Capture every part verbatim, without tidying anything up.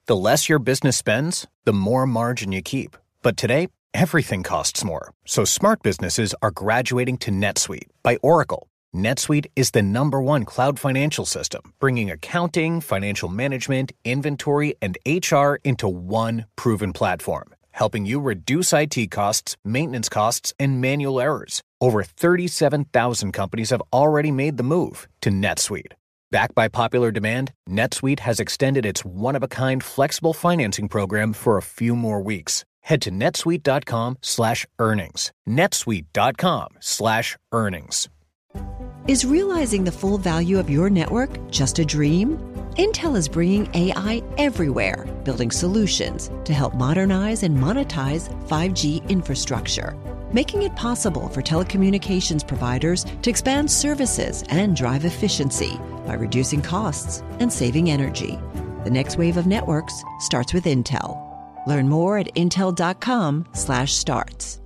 The less your business spends, the more margin you keep. But today, everything costs more. So smart businesses are graduating to NetSuite by Oracle. NetSuite is the number one cloud financial system, bringing accounting, financial management, inventory, and H R into one proven platform, helping you reduce I T costs, maintenance costs, and manual errors. Over thirty-seven thousand companies have already made the move to NetSuite. Backed by popular demand, NetSuite has extended its one-of-a-kind flexible financing program for a few more weeks. Head to netsuite.com slash earnings. netsuite.com slash earnings. Is realizing the full value of your network just a dream? Intel is bringing A I everywhere, building solutions to help modernize and monetize five G infrastructure, making it possible for telecommunications providers to expand services and drive efficiency by reducing costs and saving energy. The next wave of networks starts with Intel. Learn more at intel.com slash starts.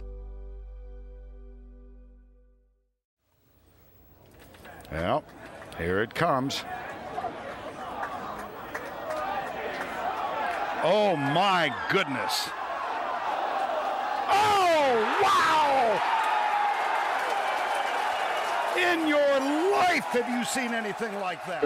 Well, here it comes. Oh, my goodness. Oh, wow! In your life, have you seen anything like that?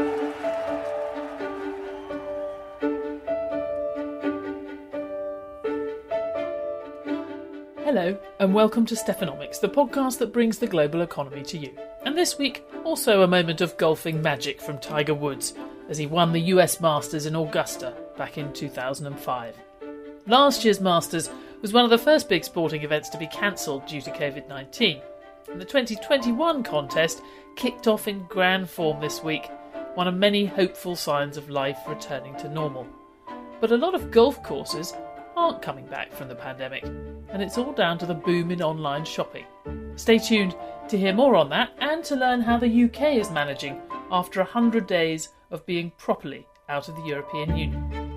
Hello, and welcome to Stephanomics, the podcast that brings the global economy to you. And this week, also a moment of golfing magic from Tiger Woods, as he won the U S Masters in Augusta back in two thousand five. Last year's Masters was one of the first big sporting events to be cancelled due to covid nineteen. And the twenty twenty-one contest kicked off in grand form this week, one of many hopeful signs of life returning to normal. But a lot of golf courses aren't coming back from the pandemic, and it's all down to the boom in online shopping. Stay tuned to hear more on that and to learn how the U K is managing after one hundred days of being properly out of the European Union.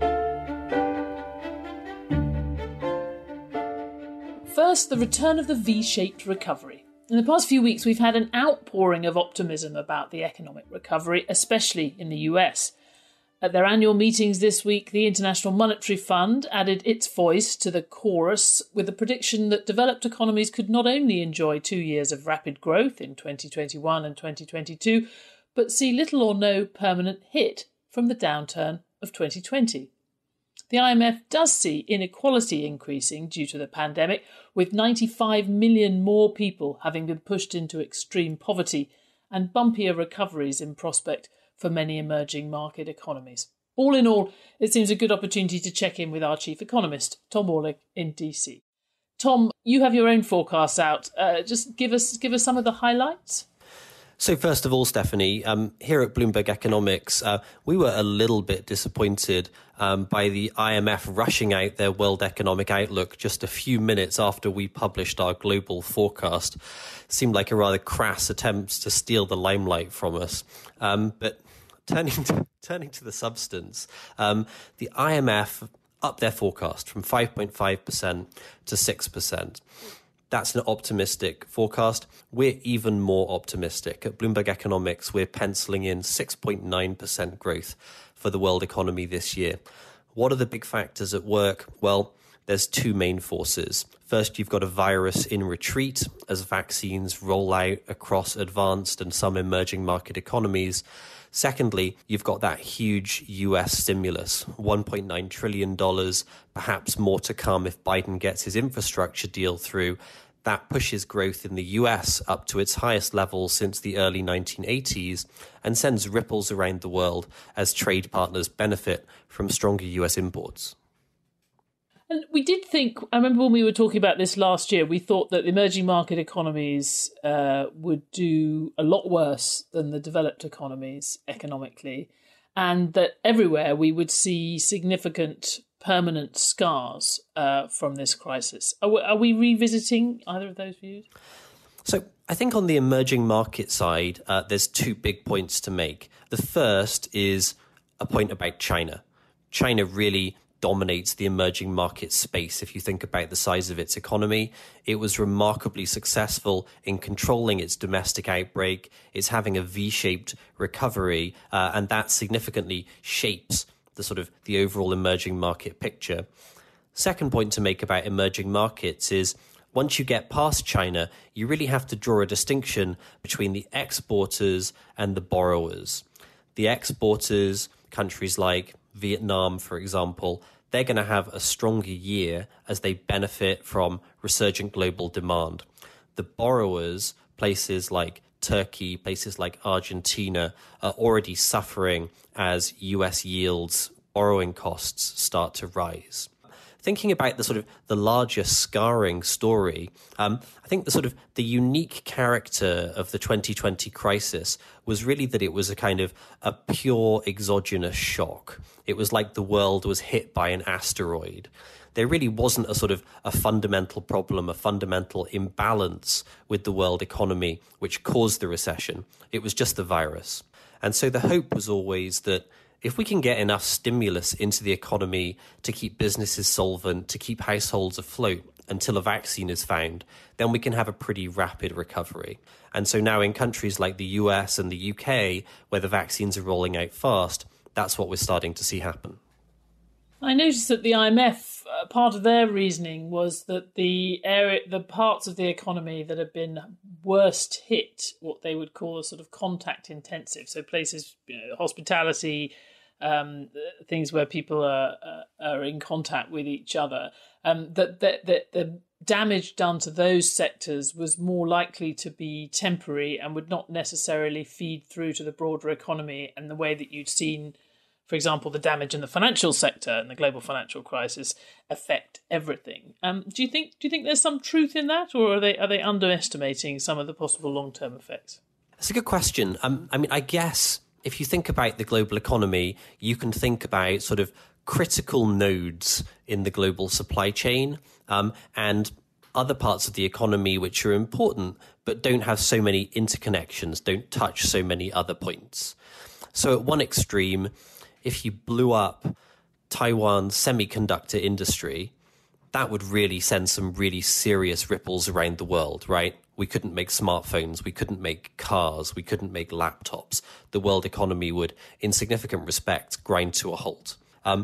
First, the return of the V-shaped recovery. In the past few weeks, we've had an outpouring of optimism about the economic recovery, especially in the U S. At their annual meetings this week, the International Monetary Fund added its voice to the chorus with the prediction that developed economies could not only enjoy two years of rapid growth in twenty twenty-one and twenty twenty-two, but see little or no permanent hit from the downturn of twenty twenty. The I M F does see inequality increasing due to the pandemic, with ninety-five million more people having been pushed into extreme poverty and bumpier recoveries in prospect for many emerging market economies. All in all, it seems a good opportunity to check in with our chief economist, Tom Orlick, in D C. Tom, you have your own forecasts out. Uh, just give us give us some of the highlights. So first of all, Stephanie, um, here at Bloomberg Economics, uh, we were a little bit disappointed um, by the I M F rushing out their World Economic Outlook just a few minutes after we published our global forecast. Seemed like a rather crass attempt to steal the limelight from us. Um, but turning to, turning to the substance, um, the I M F upped their forecast from five point five percent to six percent. That's an optimistic forecast. We're even more optimistic. At Bloomberg Economics, we're penciling in six point nine percent growth for the world economy this year. What are the big factors at work? Well, there's two main forces. First, you've got a virus in retreat as vaccines roll out across advanced and some emerging market economies. Secondly, you've got that huge U S stimulus, one point nine trillion dollars, perhaps more to come if Biden gets his infrastructure deal through. That pushes growth in the U S up to its highest level since the early nineteen eighties and sends ripples around the world as trade partners benefit from stronger U S imports. And we did think, I remember when we were talking about this last year, we thought that emerging market economies uh, would do a lot worse than the developed economies economically, and that everywhere we would see significant permanent scars uh, from this crisis. Are we, are we revisiting either of those views? So I think on the emerging market side, uh, there's two big points to make. The first is a point about China. China really dominates the emerging market space. If you think about the size of its economy, it was remarkably successful in controlling its domestic outbreak. It's having a V-shaped recovery, uh, and that significantly shapes the sort of the overall emerging market picture. Second point to make about emerging markets is once you get past China, you really have to draw a distinction between the exporters and the borrowers. The exporters, countries like Vietnam, for example, they're going to have a stronger year as they benefit from resurgent global demand. The borrowers, places like Turkey, places like Argentina, are already suffering as U S yields, borrowing costs start to rise. Thinking about the sort of the larger scarring story, um, I think the sort of the unique character of the twenty twenty crisis was really that it was a kind of a pure exogenous shock. It was like the world was hit by an asteroid. There really wasn't a sort of a fundamental problem, a fundamental imbalance with the world economy which caused the recession. It was just the virus. And so the hope was always that if we can get enough stimulus into the economy to keep businesses solvent, to keep households afloat until a vaccine is found, then we can have a pretty rapid recovery. And so now in countries like the U S and the U K, where the vaccines are rolling out fast, that's what we're starting to see happen. I noticed that the I M F, uh, part of their reasoning was that the area, the parts of the economy that have been worst hit, what they would call a sort of contact intensive, so places, you know, hospitality, um, things where people are uh, are in contact with each other, um, that, that, that the damage done to those sectors was more likely to be temporary and would not necessarily feed through to the broader economy in the way that you'd seen, for example, the damage in the financial sector and the global financial crisis affect everything. Um, do you think do you think there's some truth in that, or are they are they underestimating some of the possible long-term effects? That's a good question. Um, I mean, I guess if you think about the global economy, you can think about sort of critical nodes in the global supply chain um, and other parts of the economy which are important but don't have so many interconnections, don't touch so many other points. So at one extreme, if you blew up Taiwan's semiconductor industry, that would really send some really serious ripples around the world, right? We couldn't make smartphones, we couldn't make cars, we couldn't make laptops. The world economy would, in significant respect, grind to a halt. Um,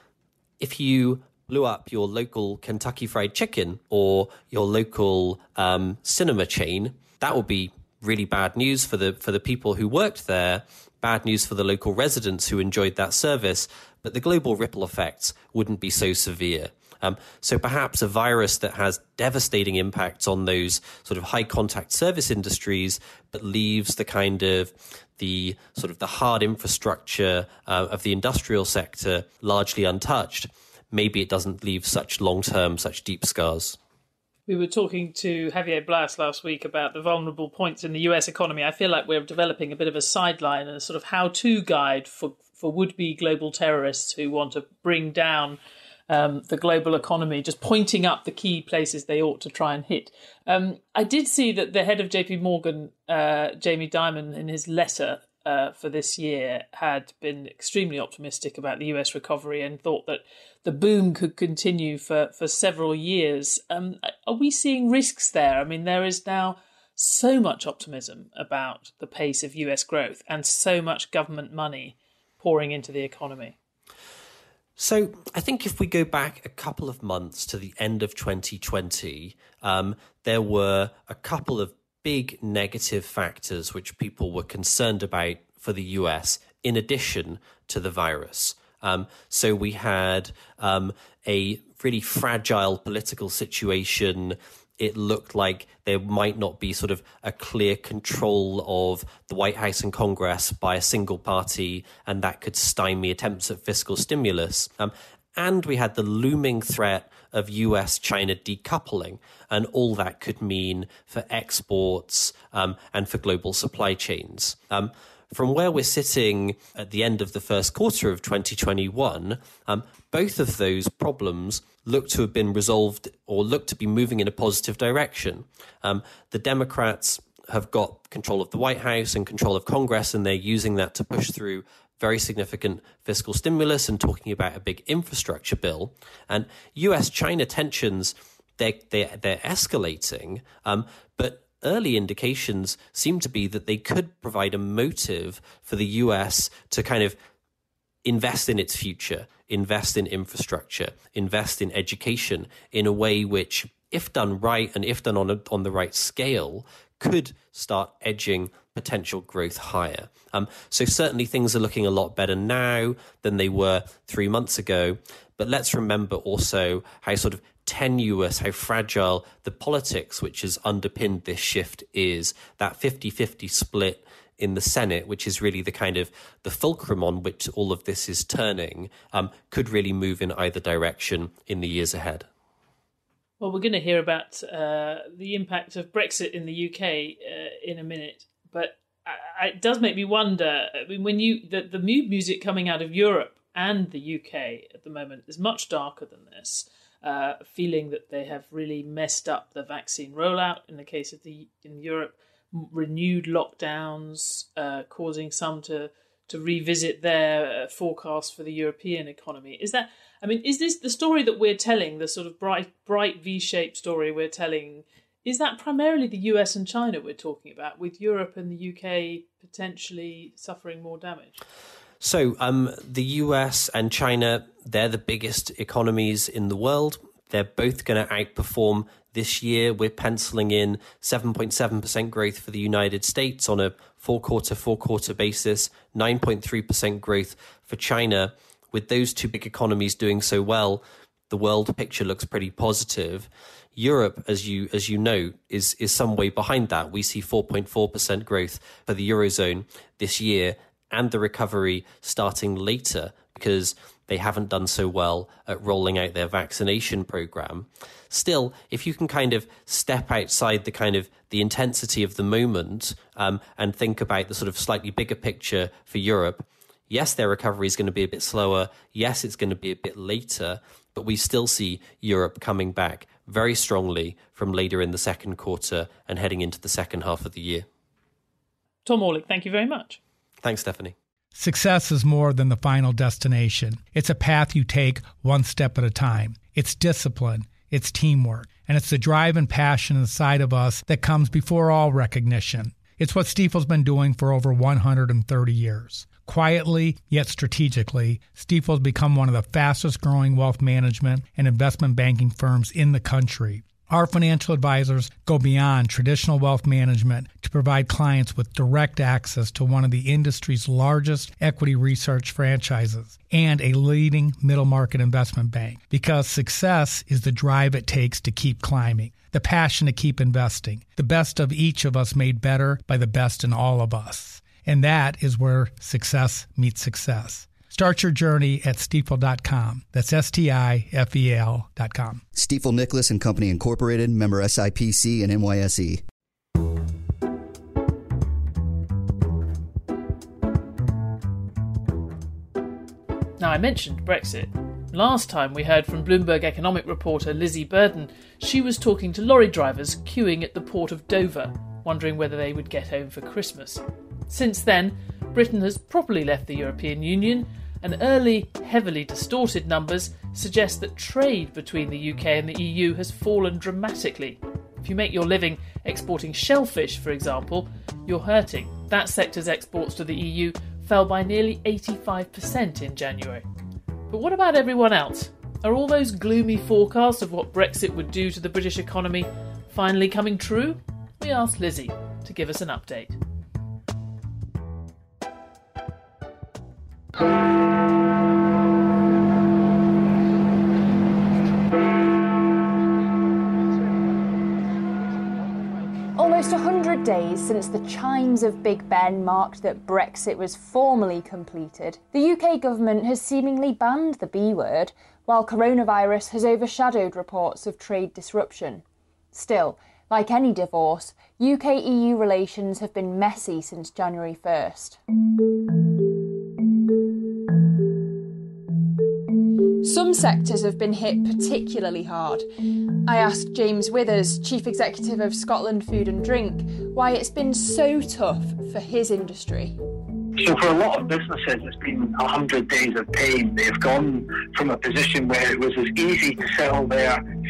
if you blew up your local Kentucky Fried Chicken or your local um, cinema chain, that would be really bad news for the for the people who worked there, bad news for the local residents who enjoyed that service, but the global ripple effects wouldn't be so severe. Um, so perhaps a virus that has devastating impacts on those sort of high contact service industries, but leaves the kind of the sort of the hard infrastructure uh, of the industrial sector largely untouched, maybe it doesn't leave such long-term, such deep scars. We were talking to Javier Blas last week about the vulnerable points in the U S economy. I feel like we're developing a bit of a sideline and a sort of how-to guide for, for would-be global terrorists who want to bring down um, the global economy, just pointing up the key places they ought to try and hit. Um, I did see that the head of J P Morgan, uh, Jamie Dimon, in his letter uh, for this year had been extremely optimistic about the U S recovery and thought that the boom could continue for, for several years. Um, are we seeing risks there? I mean, there is now so much optimism about the pace of U S growth and so much government money pouring into the economy. So I think if we go back a couple of months to the end of twenty twenty, um, there were a couple of big negative factors which people were concerned about for the U S in addition to the virus. Um, so we had um, a really fragile political situation. It looked like there might not be sort of a clear control of the White House and Congress by a single party, and that could stymie attempts at fiscal stimulus. Um, and we had the looming threat of U S China decoupling, and all that could mean for exports um, and for global supply chains. Um, From where we're sitting at the end of the first quarter of twenty twenty-one, um, both of those problems look to have been resolved or look to be moving in a positive direction. Um, the Democrats have got control of the White House and control of Congress, and they're using that to push through very significant fiscal stimulus and talking about a big infrastructure bill. And U S China tensions, they're, they're, they're escalating, um, but early indications seem to be that they could provide a motive for the U S to kind of invest in its future, invest in infrastructure, invest in education in a way which, if done right and if done on a, on the right scale, could start edging potential growth higher. Um, so certainly things are looking a lot better now than they were three months ago. But let's remember also how sort of tenuous, how fragile the politics which has underpinned this shift is. That fifty-fifty split in the Senate, which is really the kind of the fulcrum on which all of this is turning, um, could really move in either direction in the years ahead. Well, we're going to hear about uh, the impact of Brexit in the U K uh, in a minute, but I, it does make me wonder. I mean, when you the, the mood music coming out of Europe and the U K at the moment is much darker than this. Uh, feeling that they have really messed up the vaccine rollout in the case of the in Europe, renewed lockdowns, uh, causing some to to revisit their uh, forecast for the European economy. Is that? I mean, is this the story that we're telling, the sort of bright, bright V-shaped story we're telling? Is that primarily the U S and China we're talking about, with Europe and the U K potentially suffering more damage? So um, the U S and China, they're the biggest economies in the world. They're both going to outperform this year. We're penciling in seven point seven percent growth for the United States on a four-quarter, four-quarter basis, nine point three percent growth for China. With those two big economies doing so well, the world picture looks pretty positive. Europe, as you as you know, is is some way behind that. We see four point four percent growth for the Eurozone this year, and the recovery starting later because they haven't done so well at rolling out their vaccination program. Still, if you can kind of step outside the kind of the intensity of the moment um, and think about the sort of slightly bigger picture for Europe, yes, their recovery is going to be a bit slower. Yes, it's going to be a bit later, but we still see Europe coming back very strongly from later in the second quarter and heading into the second half of the year. Tom Orlick, thank you very much. Thanks, Stephanie. Success is more than the final destination. It's a path you take one step at a time. It's discipline, it's teamwork, and it's the drive and passion inside of us that comes before all recognition. It's what Stifel's been doing for over one hundred thirty years. Quietly, yet strategically, Stifel's become one of the fastest growing wealth management and investment banking firms in the country. Our financial advisors go beyond traditional wealth management to provide clients with direct access to one of the industry's largest equity research franchises and a leading middle market investment bank, because success is the drive it takes to keep climbing, the passion to keep investing, the best of each of us made better by the best in all of us. And that is where success meets success. Start your journey at stifel dot com. That's S T I F E L dot com. Stifel Nicolaus and Company Incorporated, member S I P C and N Y S E. Now, I mentioned Brexit. Last time we heard from Bloomberg economic reporter Lizzie Burden. She was talking to lorry drivers queuing at the port of Dover, wondering whether they would get home for Christmas. Since then, Britain has properly left the European Union, and early, heavily distorted numbers suggest that trade between the U K and the E U has fallen dramatically. If you make your living exporting shellfish, for example, you're hurting. That sector's exports to the E U fell by nearly eighty-five percent in January. But what about everyone else? Are all those gloomy forecasts of what Brexit would do to the British economy finally coming true? We asked Lizzie to give us an update. Almost one hundred days since the chimes of Big Ben marked that Brexit was formally completed, the U K government has seemingly banned the B word, while coronavirus has overshadowed reports of trade disruption. Still, like any divorce, U K E U relations have been messy since January first. Some sectors have been hit particularly hard. I asked James Withers, Chief Executive of Scotland Food and Drink, why it's been so tough for his industry. So for a lot of businesses, it's been one hundred days of pain. They've gone from a position where it was as easy to sell their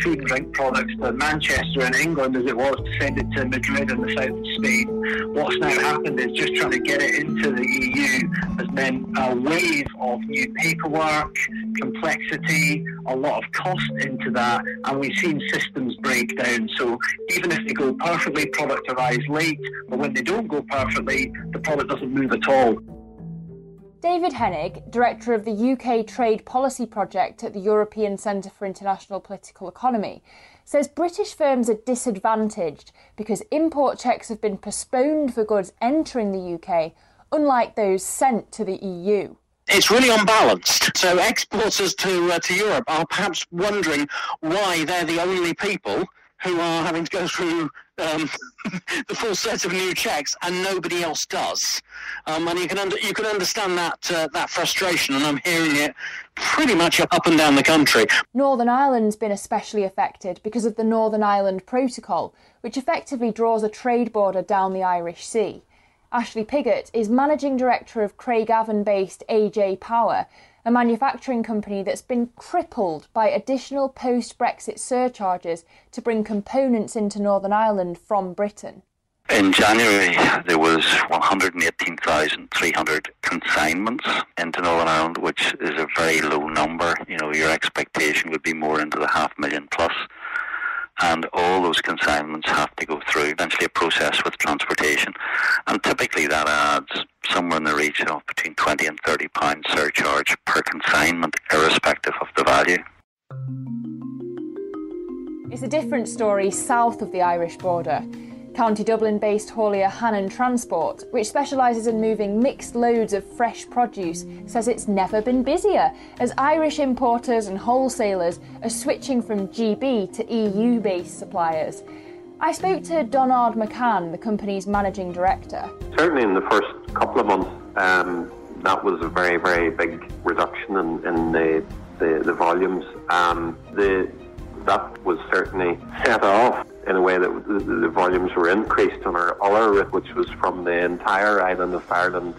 food and drink products to Manchester in England as it was to send it to Madrid in the south of Spain. What's now happened is just trying to get it into the E U has meant a wave of new paperwork, complexity, a lot of cost into that, and we've seen systems break down. So even if they go perfectly, product arrives late, but when they don't go perfectly, the product doesn't move at all. David Hennig, Director of the U K Trade Policy Project at the European Centre for International Political Economy, says British firms are disadvantaged because import checks have been postponed for goods entering the U K, unlike those sent to the E U. It's really unbalanced. So exporters to uh, to Europe are perhaps wondering why they're the only people who are having to go through um, the full set of new checks, and nobody else does. Um, and you can under, you can understand that uh, that frustration, and I'm hearing it pretty much up and down the country. Northern Ireland's been especially affected because of the Northern Ireland Protocol, which effectively draws a trade border down the Irish Sea. Ashley Piggott is Managing Director of Craigavon-based A J Power, a manufacturing company that's been crippled by additional post-Brexit surcharges to bring components into Northern Ireland from Britain. In January, there was one hundred eighteen thousand three hundred consignments into Northern Ireland, which is a very low number. You know, your expectation would be more into the half million plus. And all those consignments have to go through eventually a process with transportation. And typically that adds somewhere in the region of between twenty and thirty pounds surcharge per consignment, irrespective of the value. It's a different story south of the Irish border. County Dublin-based haulier Hannon Transport, which specialises in moving mixed loads of fresh produce, says it's never been busier, as Irish importers and wholesalers are switching from G B to E U-based suppliers. I spoke to Donard McCann, the company's managing director. Certainly in the first couple of months, um, that was a very, very big reduction in, in the, the, the volumes. Um, the, that was certainly set off in a way that the, the volumes were increased on our other route, which was from the entire island of Ireland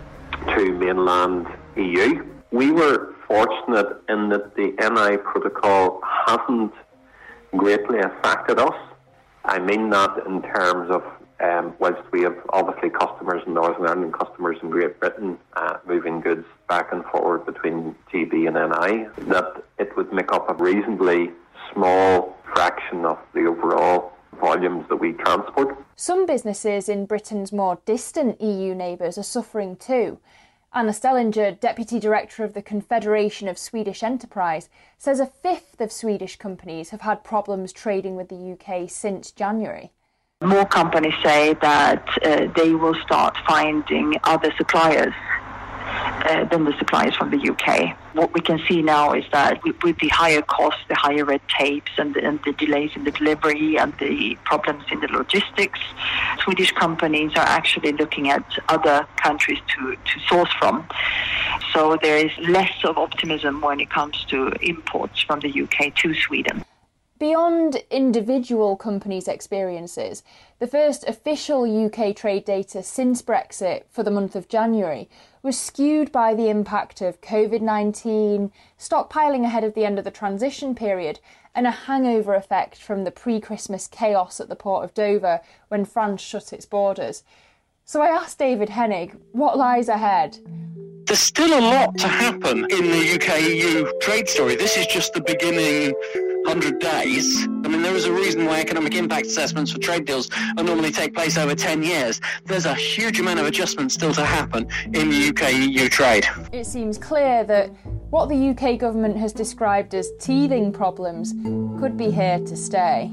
to mainland E U. We were fortunate in that the N I protocol hasn't greatly affected us. I mean that in terms of, um, whilst we have obviously customers in Northern Ireland and customers in Great Britain uh, moving goods back and forward between G B and N I, that it would make up a reasonably small fraction of the overall volumes that we transport. Some businesses in Britain's more distant E U neighbours are suffering too. Anna Stellinger, Deputy Director of the Confederation of Swedish Enterprise, says a fifth of Swedish companies have had problems trading with the U K since January. More companies say that uh, they will start finding other suppliers uh, than the suppliers from the U K. What we can see now is that with, with the higher costs, the higher red tapes and, and the delays in the delivery and the problems in the logistics, Swedish companies are actually looking at other countries to, to source from. So there is less of optimism when it comes to imports from the U K to Sweden. Beyond individual companies' experiences, the first official U K trade data since Brexit for the month of January was skewed by the impact of covid nineteen, stockpiling ahead of the end of the transition period, and a hangover effect from the pre-Christmas chaos at the port of Dover when France shut its borders. So I asked David Hennig what lies ahead. There's still a lot to happen in the U K E U trade story. This is just the beginning one hundred days. I mean, there is a reason why economic impact assessments for trade deals normally take place over ten years. There's a huge amount of adjustment still to happen in the U K E U trade. It seems clear that what the U K government has described as teething problems could be here to stay.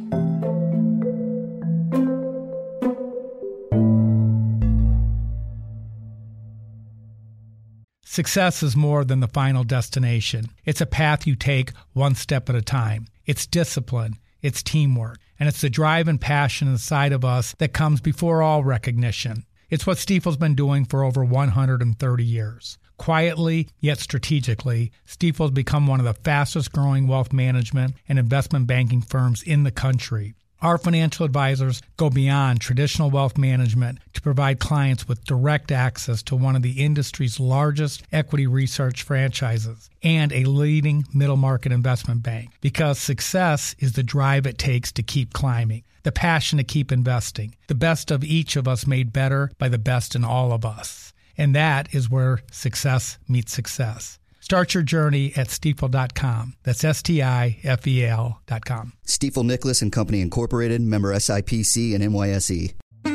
Success is more than the final destination. It's a path you take one step at a time. It's discipline, it's teamwork, and it's the drive and passion inside of us that comes before all recognition. It's what Stifel's been doing for over one hundred thirty years. Quietly, yet strategically, Stifel's become one of the fastest growing wealth management and investment banking firms in the country. Our financial advisors go beyond traditional wealth management to provide clients with direct access to one of the industry's largest equity research franchises and a leading middle market investment bank, because success is the drive it takes to keep climbing, the passion to keep investing, the best of each of us made better by the best in all of us. And that is where success meets success. Start your journey at Stifel dot com. That's S T I F E L dot com. Stifel Nicolaus and Company Incorporated, member S I P C and N Y S E.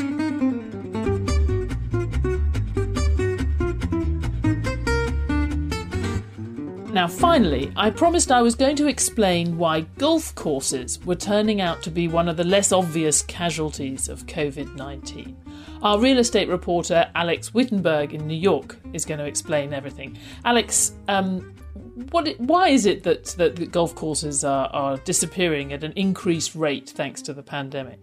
Now, finally, I promised I was going to explain why golf courses were turning out to be one of the less obvious casualties of covid nineteen. Our real estate reporter, Alex Wittenberg in New York, is going to explain everything. Alex, um, what, why is it that, that golf courses are, are disappearing at an increased rate thanks to the pandemic?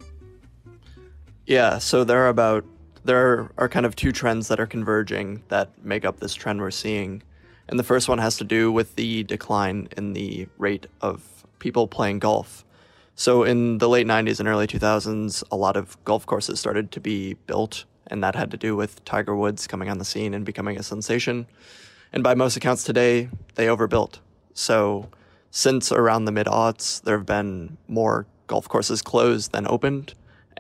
Yeah, so there are about there are kind of two trends that are converging that make up this trend we're seeing. And the first one has to do with the decline in the rate of people playing golf. So in the late nineties and early two thousands, a lot of golf courses started to be built, and that had to do with Tiger Woods coming on the scene and becoming a sensation. And by most accounts today, they overbuilt. So since around the mid-aughts, there have been more golf courses closed than opened.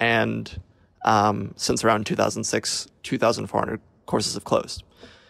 And um, since around two thousand six, two thousand four hundred courses have closed.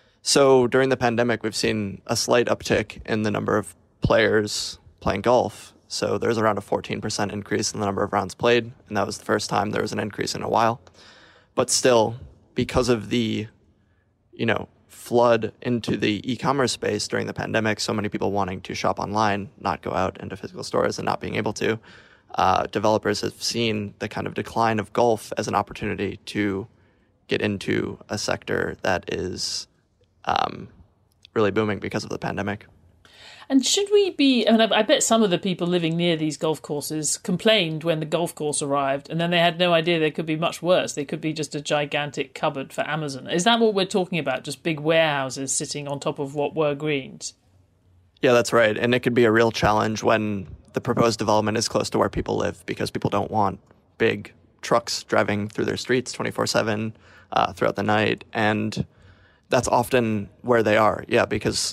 So during the pandemic, we've seen a slight uptick in the number of players playing golf. So there's around a fourteen percent increase in the number of rounds played, and that was the first time there was an increase in a while. But still, because of the, you know, flood into the e-commerce space during the pandemic, so many people wanting to shop online, not go out into physical stores and not being able to, uh, developers have seen the kind of decline of golf as an opportunity to get into a sector that is um, really booming because of the pandemic. And should we be, I mean, I bet some of the people living near these golf courses complained when the golf course arrived, and then they had no idea they could be much worse. They could be just a gigantic cupboard for Amazon. Is that what we're talking about? Just big warehouses sitting on top of what were greens? Yeah, that's right. And it could be a real challenge when the proposed development is close to where people live, because people don't want big trucks driving through their streets twenty-four seven uh, throughout the night. And that's often where they are. Yeah, because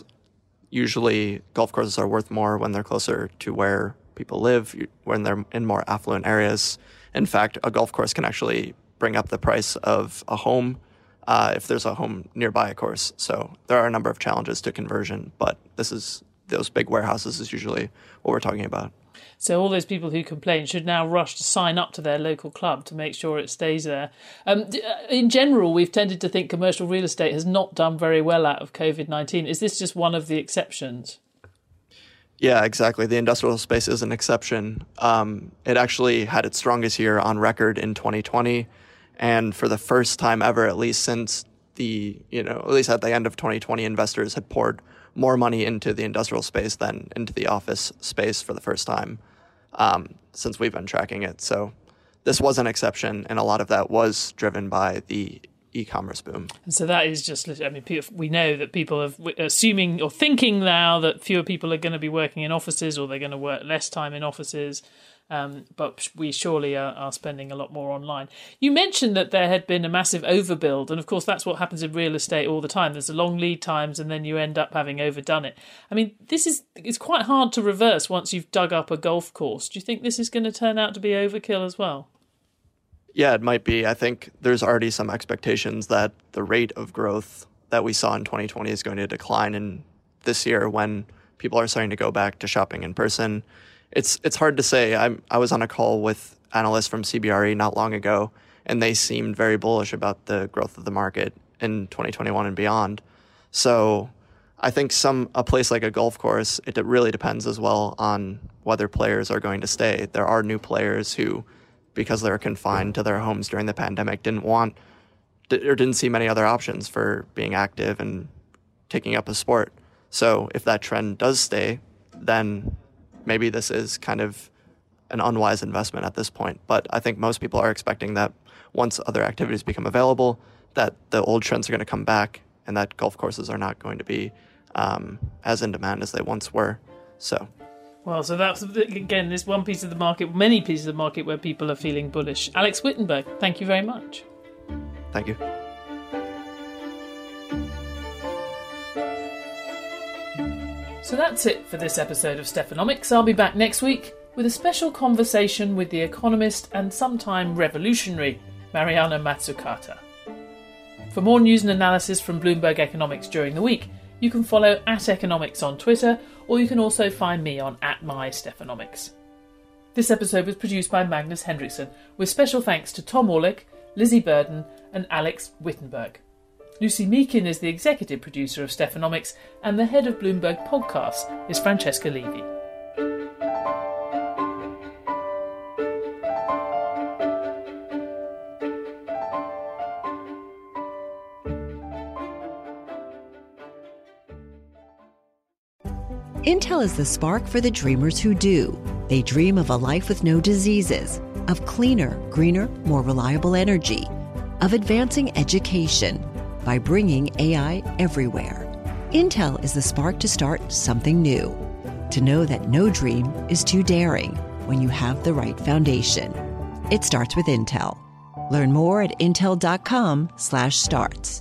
usually golf courses are worth more when they're closer to where people live, when they're in more affluent areas. In fact, a golf course can actually bring up the price of a home uh, if there's a home nearby a course. So there are a number of challenges to conversion, but this is those big warehouses is usually what we're talking about. So all those people who complain should now rush to sign up to their local club to make sure it stays there. Um, in general, we've tended to think commercial real estate has not done very well out of covid nineteen. Is this just one of the exceptions? Yeah, exactly. The industrial space is an exception. Um, it actually had its strongest year on record in twenty twenty. And for the first time ever, at least since the, you know, at least at the end of twenty twenty, investors had poured more money into the industrial space than into the office space for the first time um, since we've been tracking it. So this was an exception, and a lot of that was driven by the e-commerce boom. And so that is just, I mean, we know that people are assuming or thinking now that fewer people are going to be working in offices, or they're going to work less time in offices. Um, but we surely are, are spending a lot more online. You mentioned that there had been a massive overbuild, and of course that's what happens in real estate all the time. There's a long lead times, and then you end up having overdone it. I mean, this is it's quite hard to reverse once you've dug up a golf course. Do you think this is going to turn out to be overkill as well? Yeah, it might be. I think there's already some expectations that the rate of growth that we saw in twenty twenty is going to decline in this year when people are starting to go back to shopping in person. It's it's hard to say. I'm, I was on a call with analysts from C B R E not long ago, and they seemed very bullish about the growth of the market in twenty twenty-one and beyond. So I think some a place like a golf course, it really depends as well on whether players are going to stay. There are new players who, because they're confined to their homes during the pandemic, didn't want or didn't see many other options for being active and taking up a sport. So if that trend does stay, then maybe this is kind of an unwise investment at this point. But I think most people are expecting that once other activities become available, that the old trends are going to come back and that golf courses are not going to be um, as in demand as they once were. So Well, so that's, again, this one piece of the market, many pieces of the market where people are feeling bullish. Alex Wittenberg, thank you very much. Thank you. So that's it for this episode of Stephanomics. I'll be back next week with a special conversation with the economist and sometime revolutionary Mariana Mazzucata. For more news and analysis from Bloomberg Economics during the week, you can follow at Economics on Twitter, or you can also find me on at MyStephanomics. This episode was produced by Magnus Henriksson, with special thanks to Tom Orlick, Lizzie Burden and Alex Wittenberg. Lucy Meakin is the executive producer of Stephanomics, and the head of Bloomberg Podcasts is Francesca Levy. Intel is the spark for the dreamers who do. They dream of a life with no diseases, of cleaner, greener, more reliable energy, of advancing education by bringing A I everywhere. Intel is the spark to start something new, to know that no dream is too daring when you have the right foundation. It starts with Intel. Learn more at intel.com slash starts.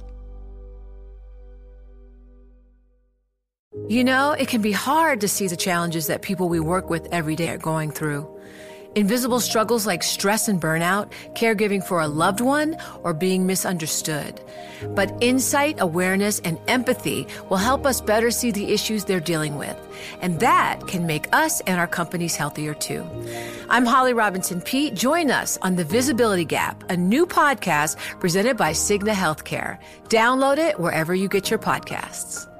You know, it can be hard to see the challenges that people we work with every day are going through. Invisible struggles like stress and burnout, caregiving for a loved one, or being misunderstood. But insight, awareness, and empathy will help us better see the issues they're dealing with. And that can make us and our companies healthier too. I'm Holly Robinson Peete. Join us on The Visibility Gap, a new podcast presented by Cigna Healthcare. Download it wherever you get your podcasts.